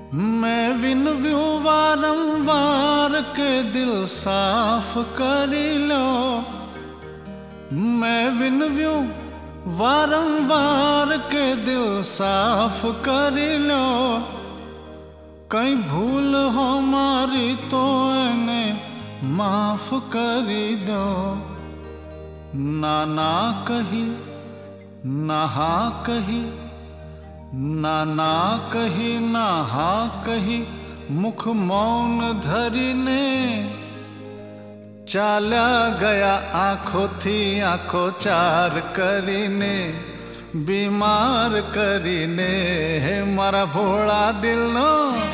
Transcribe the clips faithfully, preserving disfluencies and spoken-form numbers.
मैं विनव्यू वारंवार के दिल साफ करी लो। मैं विनव्यू वारंवार के दिल साफ करी लो। कहीं भूल हमारी तो इन्हें माफ करी दो। ना ना कही ना हाँ कही, ना ना कही ना हाँ कही, मुख मौन धरी ने चाला गया आँखों थी आँखों चार करीने, बीमार करीने है मारा भोला दिल नो।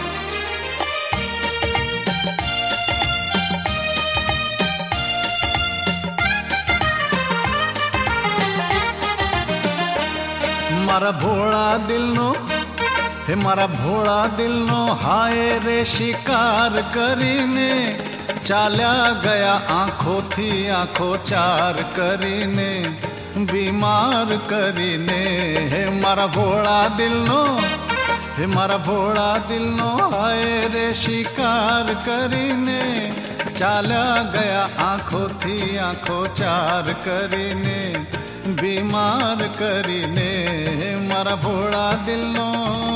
मारा भोला दिल नो हे मारा भोला दिल नो, हाय रे शिकार करीने चाल्या गया आँखों थी आँखों चार करीने, बीमार करीने हे मारा भोला दिल नो। हे मारा भोला दिल नो, हाय रे शिकार करीने चाल्या गया आँखों थी आँखों चार करीने, बीमार करीने मारा भोला दिल नो।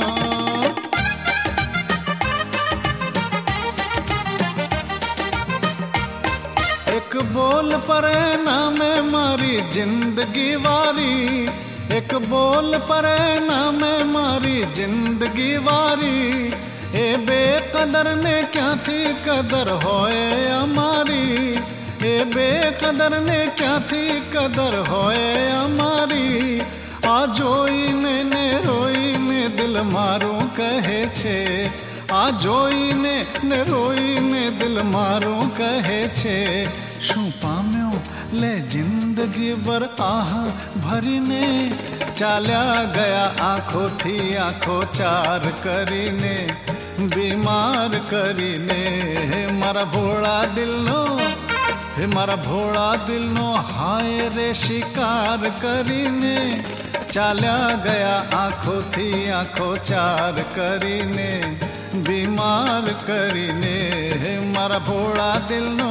एक बोल पर ना मैं मारी जिंदगी वारी, एक बोल पर ना मैं मारी जिंदगी वारी, ए बेकदर ने क्या थी कदर होए हमारी, ए बेकदर ने क्या थी कदर होए हमारी। आ जोई ने ने रोई ने दिल मारूं कहे छे, आ जोई ने ने रोई ने दिल मारूं कहे छे। शू पाम्यो ले जिंदगी बर आह भरीने चाल्या गया आँखों थी आँखों चार करीने, बीमार करीने मारा भोला दिल नो। हे मारा भोला दिल नो, हाय रे शिकार करीने चाल्या गया आँखों थी आँखों चार करीने, बीमार करीने हे मारा भोला दिल नो।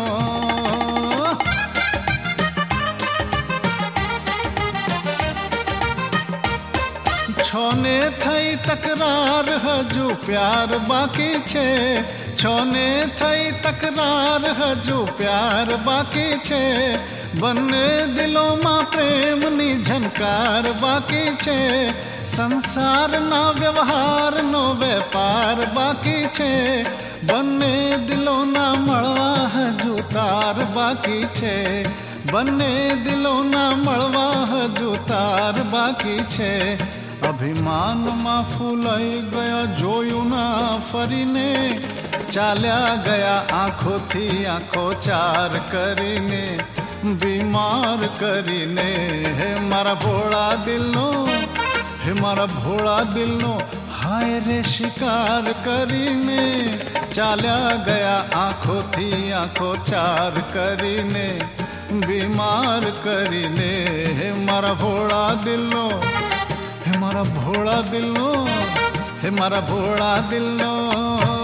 छोने थई तकरार हजू प्यार बाकी छे, छोने थई तकरार हजू प्यार बाकी छे, बन्ने दिलों में प्रेम नी झनकार बाकी छे। संसार ना व्यवहार नो व्यापार बाकी छे, बन्ने दिलों ना मळवा हजू तार बाकी छे, बन्ने दिलों ना मळवा हजू तार बाकी छे। अभिमान में फूलाई गया जोयू ना फरीने चाल्या गया आँखों थी आँखों चार करीने, बीमार करीने हे मारा भोला दिल नो। हे मारा भोला दिल नो, हाय रे शिकार करीने चाल्या गया आँखों थी आँखों चार करीने, बीमार करीने हे मारा भोला दिल नो। हे मारा भोला दिल नो, हे मारा भोला दिल नो।